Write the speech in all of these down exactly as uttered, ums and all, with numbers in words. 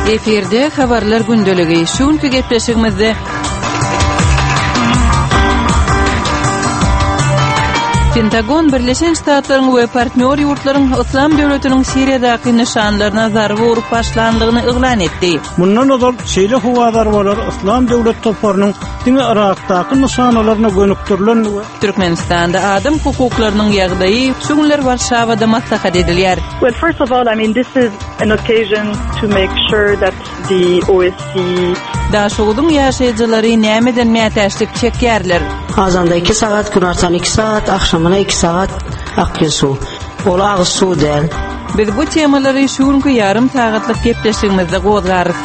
Eferde habarlar gündöligi. Şunkü gepleşigimizde Pentagon Birleşen Ştatlaryň we partner ýurtlaryň İslam döwletiniň Siriýadaky nişanlaryna zarby urup başlandygyny eglan etdi. Mundan öňe şeýle howadar bolar İslam döwlet toplarynyň diňe Irakdaky nişanlaryna gönükdirilen we Türkmenistanda adam hukuklarynyň ýagdaýy şuňlar Warşawada maslahat edilýär. Well, first of all, I mean, this is an occasion to make sure that the O S C Daşugyň ýaşaýjylary nämeden mätäçlik çekýärler. Azanda iki saat, günartan iki saat, akşamına iki saat akgül su. Ola ağız su del. Biz bu temalary şuňky yarım saatlyk gepleşigimizde gozgarys.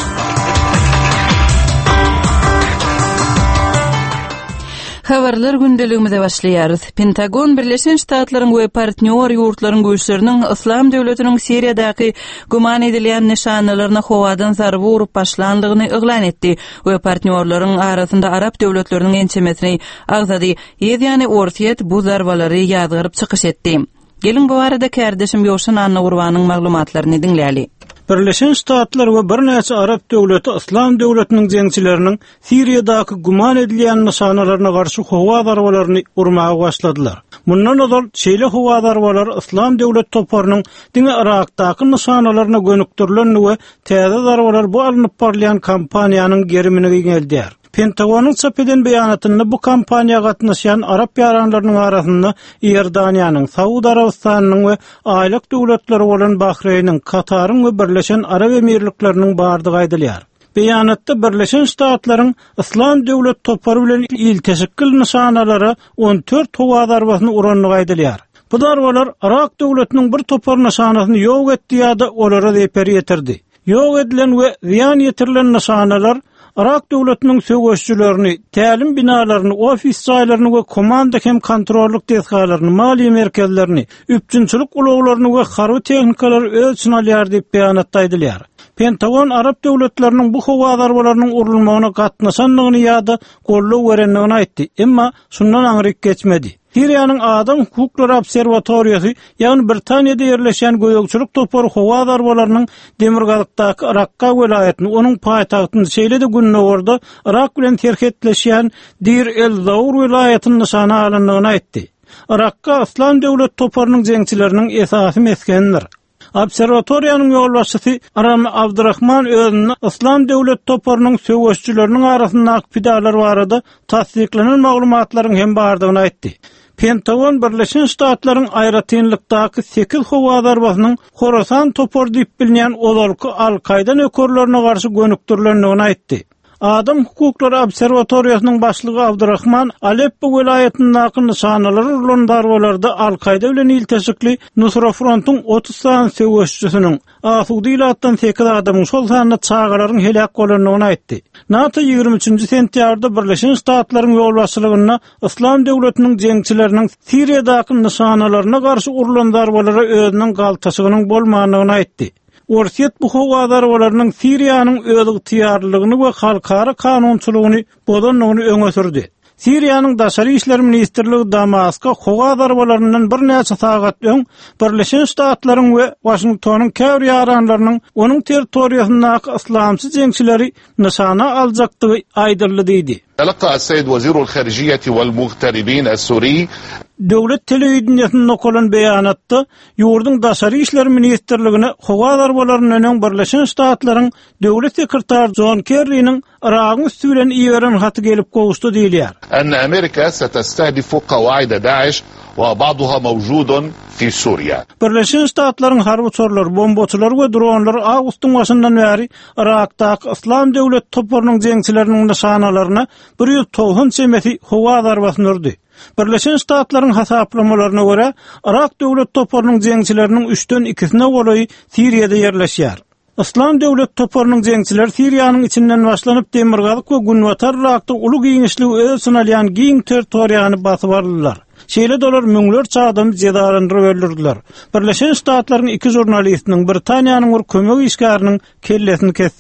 Habarlar gündeligimizde başlaýarys. Pentagon Birleşen Ştatlaryň we partner ýurtlaryň güýçleriniň İslam döwletiniň Siriýadaky guman edilen nişanlaryna howadan zarby urup başlandygyny eglan etdi we partnerlaryň arasynda Arap döwletleriniň ençemesini agzady. Ýa-ni ortiýet bu zarbalary ýazgyryp çykyş etdi. Gelin bu arada kardeşim Ýoşan Anna Gurbanyň maglumatlaryny dinläli. Birleşen Ştatlar we bir näçe Arap döwleti İslam döwletiniň jeňçileriniň Siriýadaky guman edilen nişanlaryna garşy howa zarbalaryny urmaga başladylar. Mundan öňe şeýle howa zarbalary İslam döwlet toplarynyň diňe Irakdaky nişanlaryna gönükdirilen we täze zarbalar bu alınıp barlayan kampaniýanyň gerimine geldiler. Pentagonun çap eden beýanatynda bu kampaniýa gatnaşan Arap ýaranlarynyň arasynda Ýerdaniýanyň, Saudi Arabistanyň we aýlak döwletleri bolan Bahreýniň, Kataryň we Birleşen Arap Emirlikleriniň bardygy aýdylýar. Beýanatda Birleşen Ştatlaryň İslam döwlet toplary bilen ilteşikil nişanalary on dört howa zarbasyny uranlygy aýdylýar. Bu zarbalar Irak döwletiniň bir topar nişanasyny ýok etdi ýa-da olara zeper ýetirdi. Ýok edilen we ziýan ýetirilen nişanalar Irak döwletiniň söwüşçülerini, tälim binalaryny, ofis saýlaryny we komanda hem kontrollyk tesgalaryny, mali merkezlerini, üpçünçilik ulaglaryny we harby tehnikalary öz üçin alýar diýip beýanatda aýdylýar. Pentagon Arap döwletleriniň bu howa zarbalarynyň urulmagyna gatnaşanlygyny ýa-da gollaw berenligini aýtdy, emma şundan aňryk geçmedi. Siriýanyň Adam Hukuklary Obserwatoriýasy, ýani Britaniýada ýerleşen göýekçilik topary howa zarbalarynyň Demirgazykdaky Irakka welaýatyny, onuň paýtagtyny şeýle-de günnäwerde Irak bilen terhetleşýän Dir el-Zawr welaýatyny nişana alyndygyny aýtdy. Irakka İslam döwlet toparynyň jeňçileriniň esasy meskendir. Obserwatoriýanyň ýolbaşçysy Aram Abdurrahman özüni İslam döwlet toparynyň söwüşçüleriniň arasynda pidalar barada tasdiklenen maglumatlaryň hem bardygyny aýtdy. Pentagon Birleşen Ştatlaryň aýratynlykdaky sekiz howa zarbasynyň Khorasan topar diýip bilinýän olalky Al-Qaida nökerlerine garşy gönükdirilendigini aýtdy. Adam Hukuklary Obserwatoriýasynyň başlygy Abdurrahman Aleppo welaýatyndaky nişanalary urulan zarbalarda Al-Qaida bilen ilteşikli Nusra Frontyň otuz san söwüşçüsiniň Asudy ýatdan sekiz adamyň şol sanyna çağalaryň helak bolanlygyny aýtdy. NATO ýygrimi üçinji sentýarda Birleşen Ştatlaryň ýolbaşçylygyna İslam döwletiniň jeňçileriniň Siriýadaky nişanalaryna garşy urulan zarbalara özüniň galtaşygynyň bolmanyny aýtdy. Ortiýet bu howa zarbalarynyň Siriýanyň özüň tiýarlygyny we halkara kanunçylygyny bodanlygyny öňe sürdi. Siriýanyň Daşary işler ministrligi Damaska howa zarbalaryndan bir näçe sagat öň Birleşen Ştatlaryň we Washingtonyň käwr ýaranlarynyň onuň territoriýasyndaky islamçy jeňçileri nişana aljakdygy aýdyldy diýdi. تلقى السيد وزير الخارجية والمغتربين السوري Döwlet telewizionynyň okulan beýanatda ýurdun Daşary işler ministrligine howa zarbalarynyň Birleşen Ştatlaryň döwlet sekretary John Kerry'niň Iragyň üstünden iýeren haty gelip gowuşdy diýilýär. أن أمريكا ستستهدف قواعد داعش وبعضها موجود في سوريا. Birleşen Ştatlaryň harbyçylar, bombaçylar we dronlar awgustyň başyndan bäri Irakdaky İslam döwlet toplarynyň jeňçileriniň nişanalaryna bir ýüz toğun çemeti howa zarbasyny urdy. Birleşen Ştatlaryň hasaplamalarına göre Irak döwlet toplarynyň jeňçileriniň üçden ikisine goly Siriýada ýerleşýär. İslam döwlet toplarynyň jeňçiler Siriýanyň içinden başlanyp Demirgazyk we Günwatar Irakda uly giňişli öz üçin alýan giň territoriýany basyp aldylar. Şeýle dolar müňlerçe adam jedarandyryp öldürdiler. Birleşen Ştatlaryň iki jurnalistiniň Britaniýanyň bir kömek işgäriniň kellesini kestiler.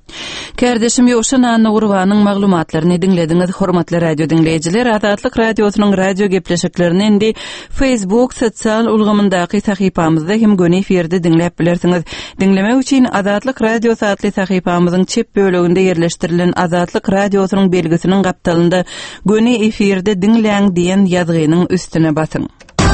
Kardeşim Ýoşan Anna Gurbanyň maglumatlaryny dinlediňiz, hormatly radio dinleýijiler. Azatlyk radiosynyň radio gepleşiklerini endi Facebook sosial ulgamyndaky sahypamyzda hem göni efirde dinläp bilersiňiz. Dinlemek üçin Azatlyk radio satly sahypamyzyň çep böleginde yerleşdirilen Azatlyk radiosynyň belgisiniň gapdalynda göni efirde dinleýän diýen ýazgynyň üstüne basyň.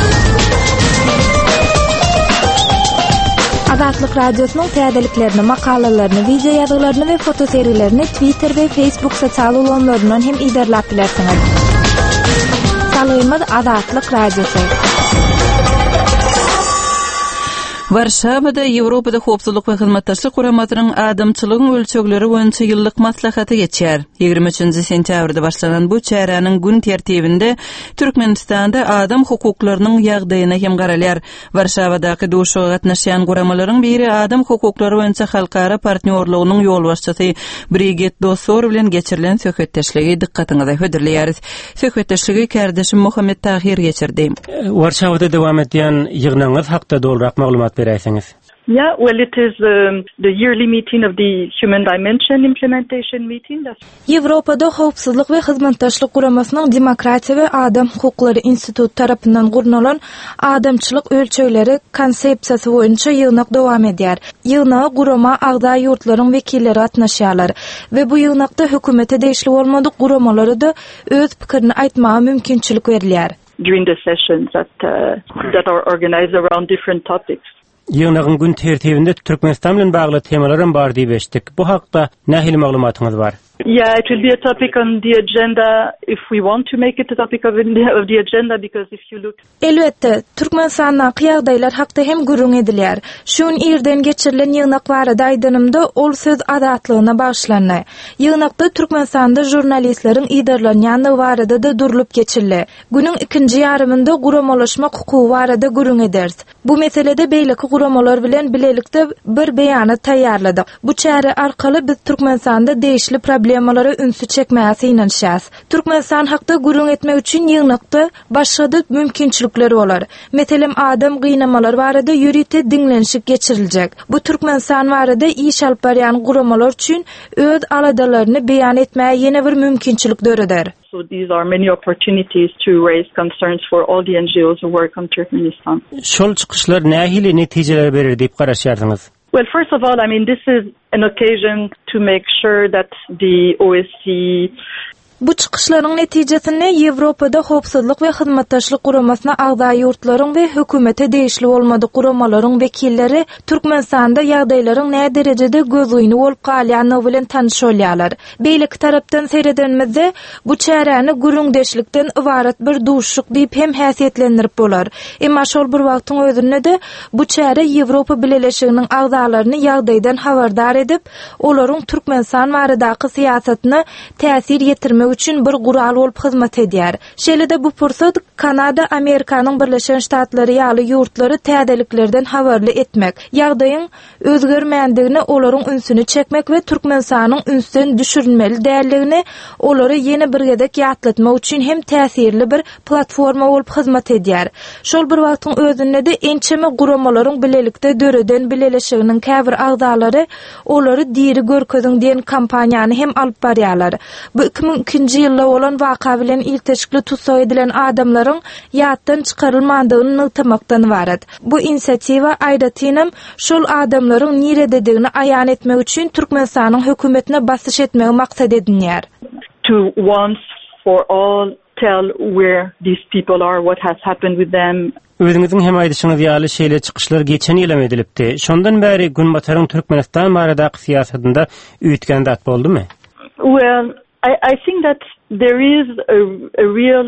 Azatlyk radiosynyň täzeliklerini, makalalaryny, video ýazgylaryny we fotoseriýlerini Twitter we Facebook sosial ulanlaryndan hem iderläp bilersiňiz. Salaýmyz Azatlyk radiosu. Warşawada Ýewropada howpsuzlyk we hyzmatdaşlyk guramatynyň adamçylygyň ölçegleri boýunça ýyllyk maslahaty geçýär. ýygrimi üçinji sentýabrda başlanan bu çäräniň gün tertibinde Türkmenistanda adam hukuklarynyň ýagdaýyna hem garalýar. Warşawadaky duşuga gatnaşýan guramalaryň biri adam hukuklary boýunça halkara partnerligiň ýolbaşçysy Brigitte Dossor bilen geçirilen söhbetdeşligi dikkatiňize höderleýäris. Söhbetdeşligi kardeşim Muhammed Tahir geçirdi. Warşawada dowam edýän ýygnaňyz hakda dolrak maglumat beräsiňiz. Yeah, well, it is um, the yearly meeting of the Human Dimension Implementation Meeting. Ýewropada howpsuzlyk we hyzmatdaşlyk guramasynyň Demokratiýa we Adam hukuklary institutu tarapyndan gurulan adamçylyk ölçegleri konsepsiýasy boýunça ýygnak dowam edýär. Ýygnağa gurama agda ýurtlaryň wekilleri gatnaşýarlar we bu ýygnakda hökümete degişli bolmadyk guramalary da öz pikirini aýtmaga mümkinçilik berilýär. During the sessions that uh, that are organized around different topics. Ýygnagyň gün tertibinde Türkmenistan bilen bagly temalarym bar diýip eşitdik. Bu hakda nähili maglumatyňyz bar? Yeah, it will be a topic on the agenda if we want to make it a topic of the, of the agenda, because if you look... Elbette, Türkmenistan'da ýagdaýlar hakda hem gürüň edilýär. Şun ýerden geçirilen ýygnak barada aýdynymda ol söz azatlygyna bagşlandy. Ýygnakda Türkmenistan'da jurnalistleriň iýdarlanýandygy barada da durulup geçirildi. Günüň ikinji ýarymynda guramalaşma hukugy barada gürüň ederiz. Bu meselede beýleki guramalar bilen bilelikde bir beýany taýýarladyk. Bu çäre arkaly biz Türkmenistan'da değişli problem problemalara ünsü çekmäsi inanşýas. Türkmenistan hakda gürüň etmek üçin ýygnakda başga da mümkinçilikleri bolar. Meselem adam gynamalar barada ýürite dinlenşik geçiriljek. Bu Türkmenistan barada iş alyp barýan guramalar üçin öz aladalaryny beýan etmäge ýene bir mümkinçilik döreder. So these are many opportunities to raise concerns for all the N G Os who work on Turkmenistan. Şol çykyşlar nähili netijeler berer diýip garaşýardyňyz? Well, first of all, I mean, this is an occasion to make sure that the O S C... Bu çykyşlaryň netijesinde Ýewropada howpsuzlyk we hyzmatdaşlyk guramasyna agda ýurtlaryň we hökümete degişli bolmadyk guramalaryň wekilleri Türkmenistanda ýagdaýlaryň näme derejede gözüňi bolup galýanyny bilen tanışýarlar. Beýleki tarapdan seyredenmizde bu çäräni gürüňdeşlikden ibaret bir duşuk diýip hem häsiýetlendirip bolar. Emma şol bir wagtyň özünde de bu çäre Ýewropa Birleşiginiň agdalaryny ýagdaýdan habardar edip, olaryň Türkmenistan baradaky siýasatyna täsir ýetirmek üçün bir gural bolup hyzmat edýär. Şeýle-de bu pursat Kanada, Amerikanyň Birleşen Ştatlary ýaly ýurtlary täzeliklerden habarly etmek, ýagdaýyň özgermändigini olaryň ünsüni çekmek we Türkmenistanyň ünsünden düşürülmeli däldigini olary ýene bir gedek ýatlatmak üçin hem täsirli bir platforma bolup hyzmat edýär. Şol bir wagtyň özünde de ençeme guramalaryň bilelikde döreden Birleşiginiň käbir agdalary olary diri görkezüň diýen kampaniýany hem alyp barýarlar. Bu iki bin ikinji ýylda bolan waka bilen ilteşikli tutsak edilen adamlaryň ýatdan çykarylmandygyny nyktamakdan ibaret. Bu inisiatiwa aýdatynam şol adamlaryň nirededigini aýan etmek üçin Türkmenistanyň hökümetine basyş etmegi maksat edilýär. To once for all tell where these people are, what has happened with them. Özüňiziň hem aýdyşyňyz ýaly şeýle çykyşlar geçen ýylam edilipdi. Şondan bäri Günbataryň Türkmenistan baradaky siýasatynda üýtgen dat boldymy? Well, I, I think that there is a, a real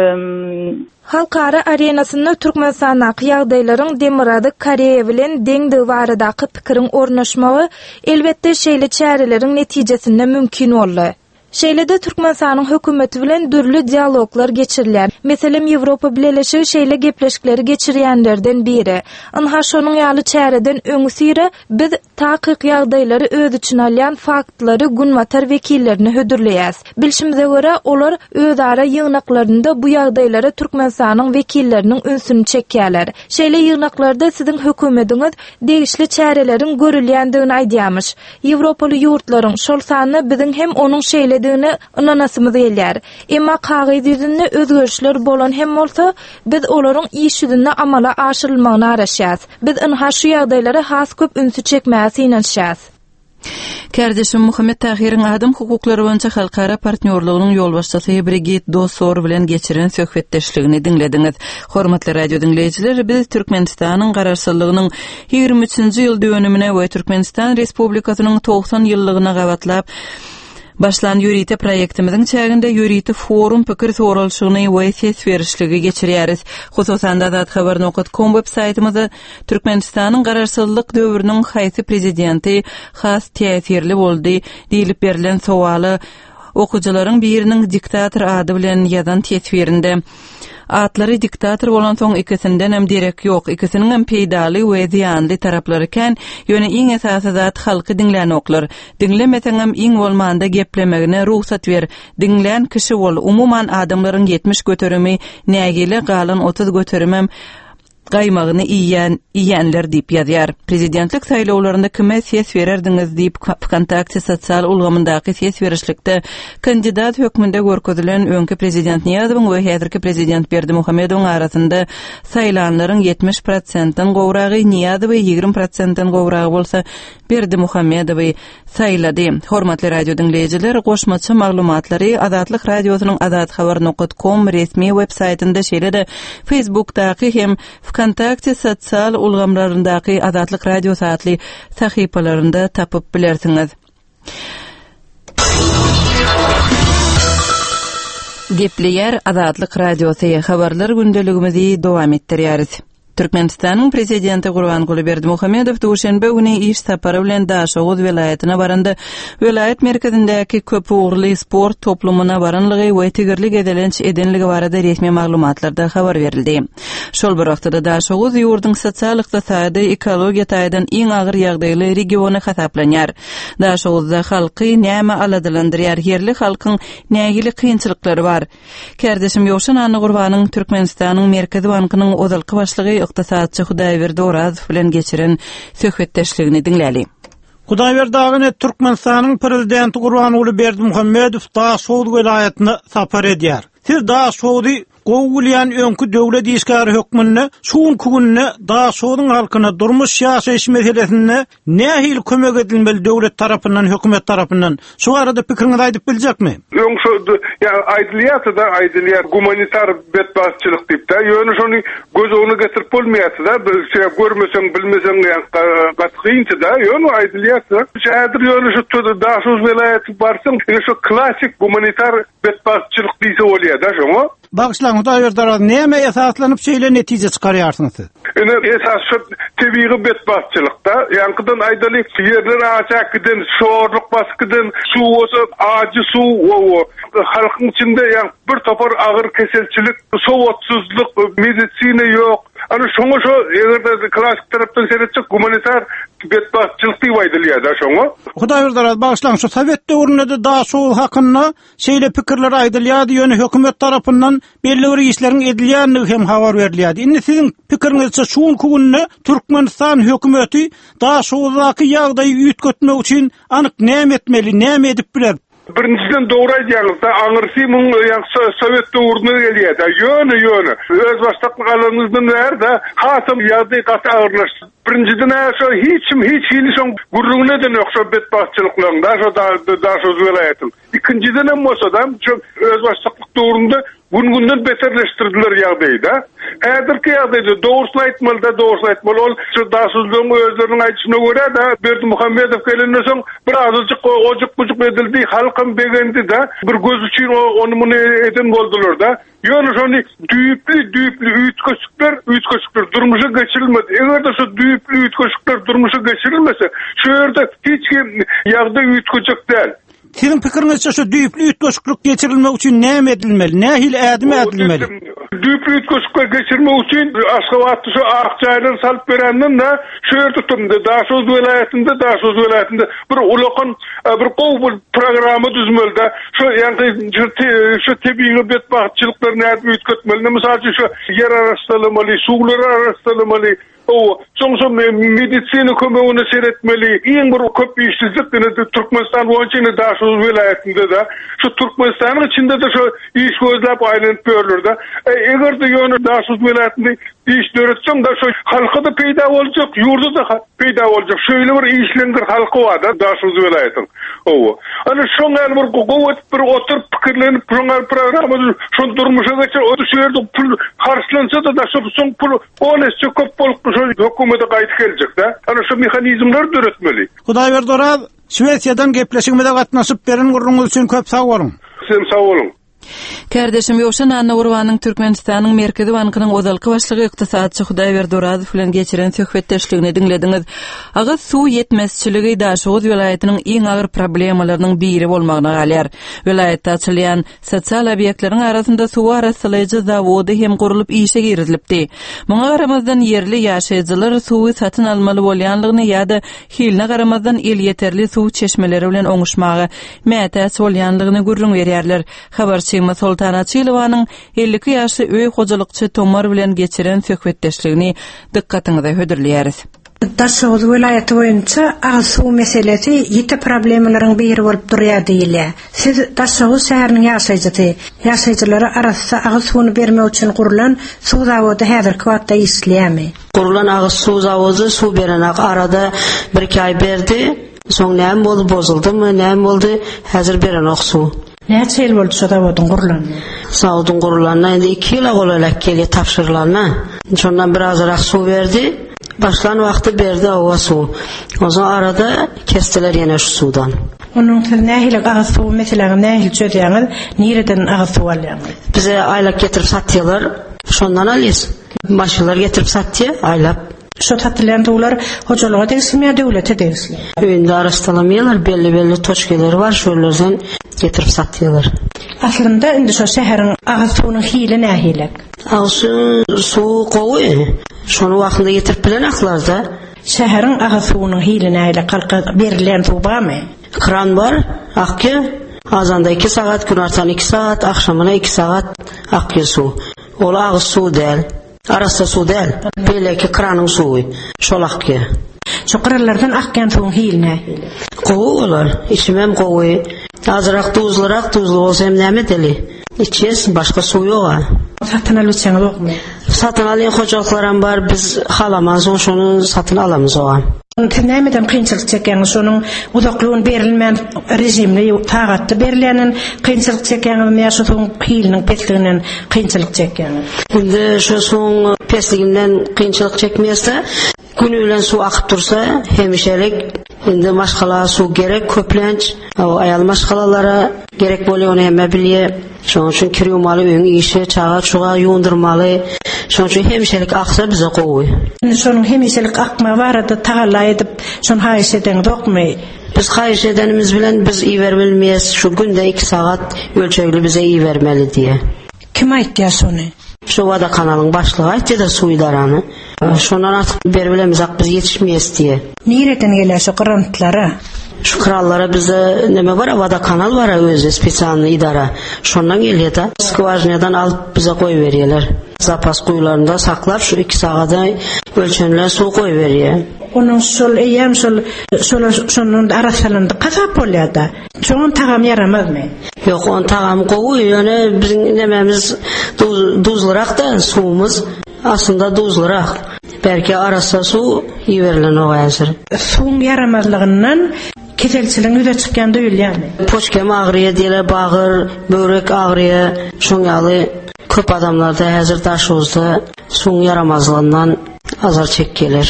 um, halkara arenasynda Türkmenistanaky ýagdaýlaryň Demokratik Koreýa bilen deňdigi baradaky pikiriň ornaşmagy elbetde şeýle çäreleriň netijesinde mümkin boldy. Şeýlede Türkmenistanyň hökümeti bilen dürli dialoglar geçirilýär. Meselem Ýewropa bileşigi şeýle gepleşikleri geçirýänlerden biri. Anha şonuň ýaly çäreden öňsire biz takyk ýagdaýlary öz içine alýan faktlary Gunmatar wekillerini hödürleýäs. Bilşimize görä olar özara ýygnaklaryna bu ýagdaýlara Türkmenistanyň wekilleriniň ünsüni çekýärler. Şeýle ýygnaklarda siziň hökümetiňiz degişli çärelerin görülýändigini aýdýarmyş. Ýewropaly ýurtlaryň şol sany biziň hem onuň şeýle inanasymyz gelýär. Emma kagazy ýüzünde özgörüşler bolan hem bolsa, biz olaryň iş ýüzünde amala aşyrylmagyny araşýas. Biz ynha şu ýagdaýlara has köp ünsü çekmäsi inanşýas. Kardeşim Muhammed Tahir'in adam hukuklary boýunça halkara partnerligiň ýolbaşçysy Brigit Dosor bilen geçiren söhbetdeşligini dinlediňiz. Hormatly radio dinleýijiler, biz Türkmenistanyň garaşsyzlygynyň ýigirme üçinji ýyl dönümine we Türkmenistan Respublikasynyň togsan ýyllygyna gabatlap başlan ýürite proýektimiziň çäginde ýürite forum pikir sorulşygyny we ses berişligi geçirýäris. Hususan da zat habar nokta com websaytymyzda Türkmenistanyň garaşsyzlyk döwrüniň haýsy prezidenti has täsirli boldy diýilip berilen sowaly okujaryň biriniň diktator ady bilen ýazan tesbirinde atlary diktator bolan soň ikisinden hem direk ýok, ikisiniň hem peýdaly we ziýanly taraplary ken, ýöne iň esasy zat halky dinlän oklar. Dinlemeseň hem iň bolmanda geplemegine ruhsat ber. Dinlän kişi bol. Umuman adamlaryň yetmiş göterimi, nägile galan otuz göterimem gaymagyny iýen iýenler diýip ýazýar. Prezidentlik saýlawlarynda kime ses bererdiňiz diýip Kontakty sosial ulgamyndaky ses berişlikde kandidat hökmünde görkezilen öňki prezident Niýazowyň we häzirki prezident Berdimuhammedowyň arasynda saýlanlaryň yetmiş prosentden gowragy Niýazowy ýygrimi prosentden gowragy bolsa Berdimuhammedowy saýlady. Hormatly radio dinleýijiler, goşmaça maglumatlary Azatlyk radiosynyň azat habar nokta com resmi websaýtynda şeýle-de Facebookdaky hem Kontakty sosial ulgamlaryndaky Azatlyk radio saatly sahypalarynda tapyp bilersiňiz. Gepleýär Azatlyk radiosy habarlar gündeligimizi dowam etdirýäris. Türkmenistanyň prezidenti Gurbanguly Berdimuhammedow duşanbe güni iş sapary bilen Daşoğuz welaýatyna baranda welaýat merkezindäki köp uğurly sport toplumuna baranlygy we tigirlik edilenç edenligi barada resmi maglumatlarda habar berildi. Şol bir wagtda Daşoğuz ýurduň sosial ykdysady ekologiýa taýdan iň agyr ýagdaýly regiony hasaplanýar. Daşoğuzda halky näme aladylandyrýar, yerli halkyň nägili kynçylyklary bar. Kardeşim Ýowşan Anny Gurbanyň Türkmenistanyň Merkezi Bankynyň ozalky başlygy iqtisadçy Hudaýberdi Oraz bilen geçiren söhbetdeşligini dinläli. Hudaýberdi agyny Türkmenistanyň prezidenti Gurbanguly Berdimuhammedow Daşoğuz welaýatyna sapar edýär. Siz Daşoğuzy gowulýan öňkü döwlet işgary hökmüne, şuň kugünne Daşoğuzyň halkyna durmuş ýaşaýyş meselesine nähil kömek edilmeli döwlet tarapyndan, hökümet tarapyndan? Şu arada pikiriňizi aýdyp biljekmi? Öňşo ýa aýdylýar da aýdylýar humanitar betbaşçylyk diýip de, ýöne şonu göz oňuna getirip bolmaýar da, bir şey görmeseň, bilmeseň gatgynça da, ýöne aýdylýar da. Şäher ýöne şu Daşoğuz welaýaty barsyň, şu klassik humanitar betbaşçylyk diýse bolýar da, şoňa. Bagşlaň Hudaýberdi näme esaslanyp şeýle netije çykarýarsyňyz siz? Ene esas şu tebiği betbaşçylykda, ýankydan aýdalyk ýerler açakdyň, şorluk baskydyn, şu olsa ajy su, o halkyň içinde ýa bir topar agyr keselçilik, sowatsızlyk, medisina ýok. Ana şoňa şu ýerde klassik tarapdan seretçik humanitar betbaşçylyk diýip aýdylýar da şoňa. Hudaýberdi bagşlaň şu Sowet döwründe Daşoğuz hakyna şeýle pikirler aýdylýardy, ýöne hökümet tarapyndan belli bir işleriň edilýändigi hem habar berilýärdi. Indi siziň pikiriňizçe şuň kugünne Türkmenistan hökümeti Daşoğuzdaky ýagdaýy üýtgetmek üçin anyk näme etmeli, näme edip biler? Birinciden doğru aýdýaňyzda aňyrsy muň ýa-da Sowet döwrüne gelýär da, ýöne ýöne. Öz başlyk alanymyzdan bäri hasam ýagdaý gaty agyrlaşdy. Birinciden şu hiç kim hiç hili şoň gurruguna da ýokşa betbaşçylyklaryň da, şu Daşoğuz welaýaty. İkinciden hem bolsa da şu öz başlyk döwründe gün-günden beterleştirdiler ýagdaýda. Häzirki ýagdaýda dogrusyny aýtmaly da, dogrusyny aýtmaly ol şu Daşoğuzlygyň özleriniň aýdyşyna görä da Berdimuhammedow gelenden soň bir azajyk ojuk bujuk edildi, halkym begendi da, bir göz üçin onu muny eden boldular da. Ýöne şonu düýüpli düýüpli üýtgeçikler, üýtgeçikler durmuşa geçirilmedi. Eger de şu düýüpli üýtgeçikler durmuşa geçirilmese, şu ýerde hiç kim ýagdaý üýtgejek däl. Senin pikiriňizçe şu düýüplü ütgoşukluk geçirilmek üçin näme edilmeli? Nähil ädim edilmeli? Düýüplü ütgoşuklar geçirmek üçin Aşgabatda şu akçaýlar salyp berenden de şöýer tutuldy. Daşoz welaýatynda, Daşoz welaýatynda bir ulaqan bir gowy programy düzmeldi. Şu ýani şu tebiği betbaçylyklaryny näme ütgetmeli? Mysal üçin şu yer arastalamaly, suwlar arastalamaly. O, soňra medisina kömegini seretmeli. Iň bir köp işsizlikni Türkmenistan boýunça Daşoz welaýatynda da, şu Türkmenistanyň içinde de şu iş gözläp aýlanyp görülürdi. Eger de ýöne Daşoz welaýatynda iş döretseň da şu halka da peýda boljak, ýurda da peýda boljak. Şöyle bir işlendir halky bar da Daşoz welaýatyň. O, ana şoňa bir gowat bir oturup pikirlenip şoňa programa şu durmuşa geçer, o şeýerde pul harçlansa da da şu soň pul onesçe köp bolup hökümete gaýty geljek da. Ana şu mehanizmler döretmeli. Hudaýberdi Oraz, Şwesiýadan gepleşigime de gatnaşyp beren gurruňyz üçin köp sag bolun. Sen sag bolun. Kardeşim Ýowşan Anna Urwanyň Türkmenistanyň Merkezi Bankynyň odalky başlygy ykdysaatçy Hudaýberdi Orazow bilen geçiren söhbetdeşligini diňlediňiz. Aga suw ýetmezçiligi Daşoz welaýatynyň iň agyr problemalarynyň biri bolmagyna galýar. Welaýatda açylýan sosial obyektleriň arasynda suw araslyjy zawody hem gurulup işe girilipdi. Muňa garamazdan yerli ýaşaýjylar suwy satyn almaly bolýanlygyny ýa-da hilne garamazdan el ýeterli suw çeşmeleri bilen oňuşmagy mätäç bolýanlygyny gurrun berýärler. Habarçy Sultana Çylowanyň elli ýaşly öý hojulukçy Tomar bilen geçiren söhbetdeşligini dikkatiňize hödürleýäris. Daşoz welaýaty boýunça agy suw meselesi ýete problemalaryň biri bolup durýar diýilýär. Siz Daşoz şäheriniň ýaşaýjysy, ýaşaýjylary arasynda agy suwuny bermek üçin gurulan suw zawody häzirki wagtda işleýärmi? Gurulan agy suw zawody suw beren arada bir iki ay berdi. Soň näme boldy, bozuldymy, näme boldy? Häzir beren ok suw. Näçe ýyl boldy şu zawodyň gurulan? Zawodyň gurulanyna endi iki ýyl bolýar kelýär tapşyrylanma. Şondan birazrak suw berdi. Başlan wagty berdi o suw. Oňa arada kestiler ýene şu suwdan. Onuň nähili agy suw meseleni nähili çödýäňiz, nireden agy suw alýaňyz? Bize aýlap getirip satýarlar. Şondan alýys. Maşynalar getirip satýar, aýlap. Şu tatylan dowlar hojalyga degsilmeýär, döwlete degsilmeýär. Öýünde araşdyramýarlar, belli-belli toçkeleri bar, şoýlardan getirip satýarlar. Aslynda indi şu şäheriň agy suwunyň hili nähilek? Agy suw gowy. Şonu wagtynda getirip bilen aklarda. Şäheriň agy suwunyň hili nähilek? Halka berilen suw barmy? Kran bar, akky. Azanda iki saat, günartan iki saat, akşamına iki saat akky suw. Ol agy suw däl. Arasa suw däl. Belki kranyň suwy. Şolakky. Şu kranlardan akkan suwuň hili nähilek? Gowy bolar. İçmem gowy. Azrak tuzlarak tuzlu bolsa hem näme deli? İçes başga suw ýok. Satyn alýansyňyz ýokmy? Satyn alýan hojalyklaram bar, biz halamaz şonu satyn alamiz oňa. Siz nämeden kynçylyk çekýäňiz? Şonuň uzaklygyny berilmän rejimli tagatly berilenin kynçylyk çekýäňiz, ýa şu suwuň hiliniň pesliginden kynçylyk çekýäňiz? Indi şu suwuň pesliginden kynçylyk çekmeýärse, gün bilen suw akyp tursa, hemişelik indi maşgala suw gerek, köplenç, aýal maşgalalara gerek bolýany hemme bilýär. Şoň üçin kirýumaly öňe işe, çaga çuga ýuwundyrmaly. Şoň üçin hemişelik aksa bize gowy. Şonuň hemişelik akma barada tagalla edip, şonu haýyş eden dokmy? Biz haýyş edenimiz bilen biz iýermelmeýäs, şu günde iki saat ölçegli bize iýermeli diýe. Kim aýtdy şonu? Şu wada kanalyň başlygy aýtdy da suw idarany. Şondan atyp berbilemiz ak biz ýetişmeýäs diýe. Nireden gelýär şu grantlara? Şu krallara bize neme var, wada kanal var özü spesialny idara. Şondan gelýär da, skvajnadan alıp bize goý berýärler. Zapas kuyularında saklap şu iki sağada ölçenler su koy veriyor. Onun sol eyyam sol sol şonun arasalında kasap bolýar da. Çoğun tağam yaramaz mı? Yok, on tağam koyu yani bizim nememiz duz, duzlurak da suumuz aslında duzlurak. Belki arasa su iyi verilen o yazır. Suun yaramazlığından keselçiliğin yüze çıkan değil yani. Poçkem ağrıya diye bağır, börek ağrıya, şunyalı köp adamlarda hazır Daşozda suun yaramazlığından azar çekkeler.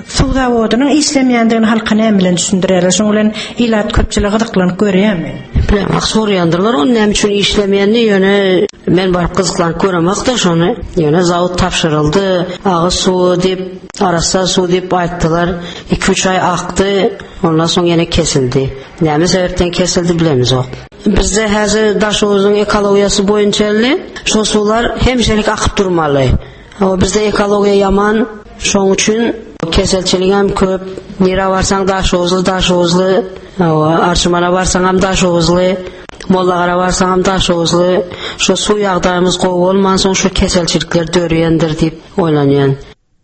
su zavodynyň işlemeýändigini halka näme düşündirýär. Şoň bilen ilat köpçüligi gydyklanyp görýärmi? Bilen soruýandyrlar, onu näme üçin işlemeýänini ýöne men barıp gyzyklanyp göremakda şonu. Ýöne zawod tapşyryldy, agy su dip, arasa su dip aýtdylar. iki üç ay akdy, ondan soň ýene kesildi. Näme sebepden kesildi bilemiz ok. Bizde häzir Daşoğuz'un ekologiýasy boýunça şu sular hemşelik akyp durmaly. O bizde ekologiýa yaman, şoň üçin keselçilik hem köp. Nira barsaň Daşoğuzly, Daşoğuzly, Arçymana barsaň hem Daşoğuzly, Mollagara barsaň hem Daşoğuzly. Şu su ýagdaýymyz gowy bolmansoň şu keselçilikler dörýändir diýip oýlanýan.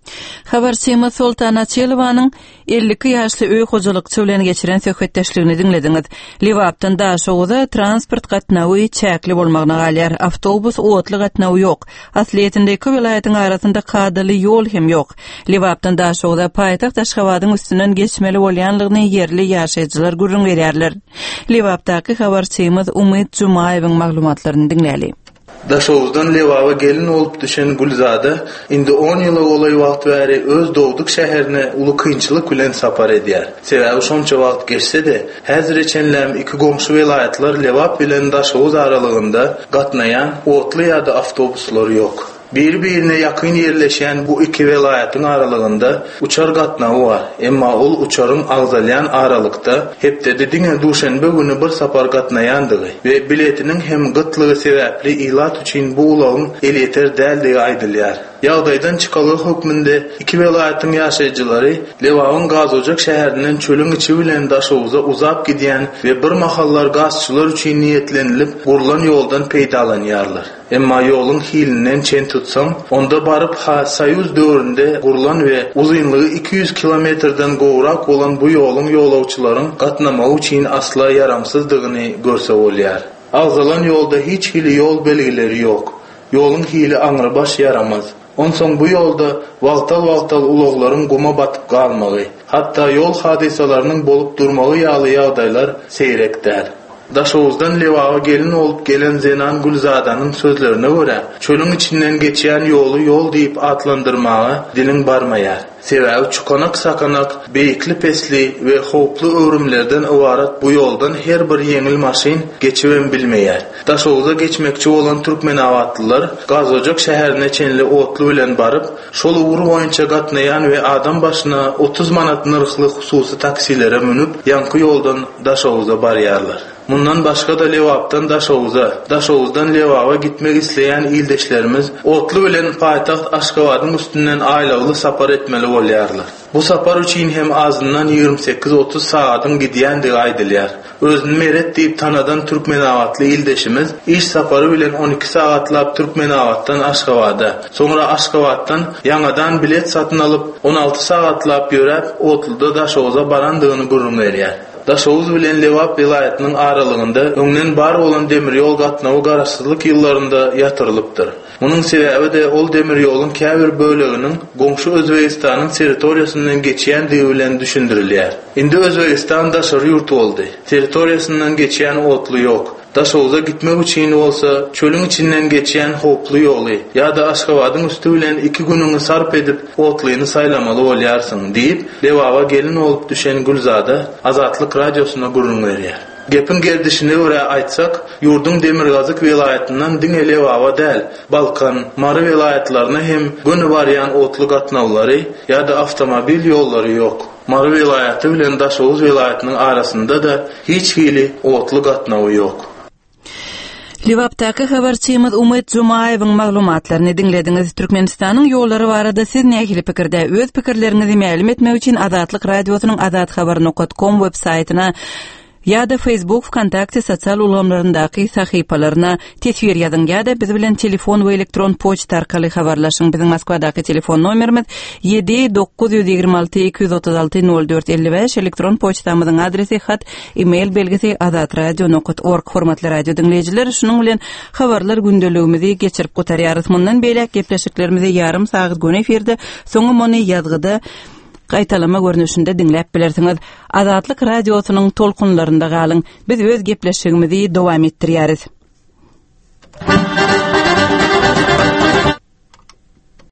Habarçymy Sultan Açelowanyň elli ýaşly öý hojulykçy bilen geçiren söhbetdeşligini dinlediňiz. Liwapdan Daşowuzda transport gatnawy çäkli bolmagyna galýar. Awtobus otly gatnawy ýok. Asliýetindeki vilayatyň arasynda kadaly ýol hem ýok. Liwapdan Daşowuzda paýtaxt Aşgabatyň üstünden geçmeli bolýanlygyny yerli ýaşaýjylar gurrun berýärler. Liwapdaky habarçymyz Umyt Jumaýewiň maglumatlaryny dinläli. Daşoğuzdan Lewawa gelin olup düşen Gulzada indi on ýyla olay wagt bäri öz dowduk şäherine uly kynçylyk bilen sapar edýär. Sebäbi şonça wagt geçse-de, häzir eçenläm iki gomşy vilayatlar Lewap bilen Daşoğuz aralygynda gatnaýan otly ýa-da awtobuslar ýok. Bir-birine yakın yerleşen bu iki velayatyň aralygynda uçar gatnawy var. Emma ol uçarın agzalyan aralykda hepde diňe duşenbe güni bir sapar gatnaýandygy we biletiniň hem gytlygy sebäpli ilat üçin bu ulagyň eleter däldi aýdylýar. Ýagdaýdan çykaly hökmünde iki velayatyň ýaşaýjylary Lewawyň Gazojak şäherinden çölüň içi bilen Daşowuzga uzap gidýän we bir mahallar gazçylar üçin niýetlenilip gurulan ýoldan peýdalanýarlar. Emma ýoluň hilinen çen tutsam, onda barıp ha Soýuz döwründe gurulan we uzunlygy iki yüz kilometrden gowrak bolan bu ýoluň ýolawçylaryň gatnamagy üçin asla yaramsyzdygyny görse bolýar. Agzalan ýolda hiç hili ýol belgileri ýok. Ýoluň hili aňyrbaş yaramaz. Onsoň bu ýolda wagtal-wagtal ulaglaryň guma batyp galmagy, hatda ýol hadisalarynyň bolup durmagy ýaly ýagdaýlar seýrekdir. Daşowuzdan Lewawa gelin olup gelen Zenan Gulzadanyň sözlerine görä, çölüň içinden geçýän ýoly ýol diýip atlandyrmagy diliň barmaýar. Sebäbi çukanak sakanak, beýikli pesli we howply öwrümlerden ibarat bu ýoldan her bir ýeňil maşyn geçibem bilmeýär. Daşowuzga geçmekçi bolan türkmenawatlylar Gazojak şäherine çenli otly bilen baryp, şol uwru boýunça gatnaýan we adam başyna otuz manat nyrkly hususy taksilere münüp, ýanky ýoldan Daşowuzga barýarlar. Mundan başga da Lewapdan Daşowuzga, Daşowuzdan Lewawa gitmek isleýän ildeşlerimiz otly bilen paýtaxt Aşgabatyň üstünden aýlagly sapar etmeli bolýarlar. Bu sapar üçin hem azyndan ýygrimi sekiz otuz saatyň gidýändigi aýdylýar. Özüni meret diýip tanadan türkmenawatly ildeşimiz iş sapary bilen on iki saatlap Türkmenawatdan Aşgabada, soňra Aşgabatdan ýangadan bilet satyn alyp on alty saatlap ýörep Otlyda Daşowuzga barandygyny gurrun berýär. Daşowuz bilen Lewap vilayatynyň aralygynda öňden bar bolan demir ýol gatnawy garaşsyzlyk ýyllarynda ýatyrylypdyr. Munyň sebäbi de ol demir ýoluň käbir böleginiň goňşy Özbegistanyň territoriýasyndan geçýändigi bilen düşündirilýär. Indi Özbegistan daşary ýurt boldy. Territoriýasyndan geçýän otly ýok. Daşowuzga gitmek üçin bolsa, çölüň içinden geçýän howply ýoly ýa-da Aşgabatyň üstü bilen iki günüňi sarp edip otlyny saýlamaly bolýarsyň diýip Lewawa gelin olup düşen Gulzada Azatlyk radiosuna gurrun berýär. Gepin gerdişine görä aýtsak, ýurdun Demirgazyk vilayatyndan diňe Lewawa däl, Balkan, Mary vilayatlaryna hem göni barýan otly gatnawlary ýa-da awtomobil ýollary ýok. Mary vilayaty bilen Daşowuz vilayatynyň arasynda da hiç hili otly gatnawy ýok. Liwapdaky habarçymyz Umyt Jumaýewiň maglumatlaryny dinlediňiz. Türkmenistanyň ýollary barada siz nähili pikirde öz pikirleriňizi ma'lum etmek üçin Azatlyk radiosynyň azat habar nokta com web saýtyna ya da Facebook, Kontakte, sosial ulamlaryndaky sahypalaryna tesir ýazyň ýa-da biz bilen telefon we elektron poçta arkaly habarlaşyň. Biziň Moskwadaky telefon nomerimiz yedi dokuz ýigirmi alty iki ýüz otuz alty nol dört elli beş, elektron poçtamyzyň adresi hat e-mail belgisi azatradio nokta org. Hormatly radio dinleýijiler, şunuň bilen habarlar gündeligimizi geçirip gotarýarys. Mundan beýle gepleşiklerimizi ýarym saat gün efirde, soňra mony ýazgyda Qaytalama görnüşinde dinläp bilersiňiz. Azatlyk radiosynyň tolkunlarynda galyň. Biz öz gepleşigimizi dowam etdirýäris.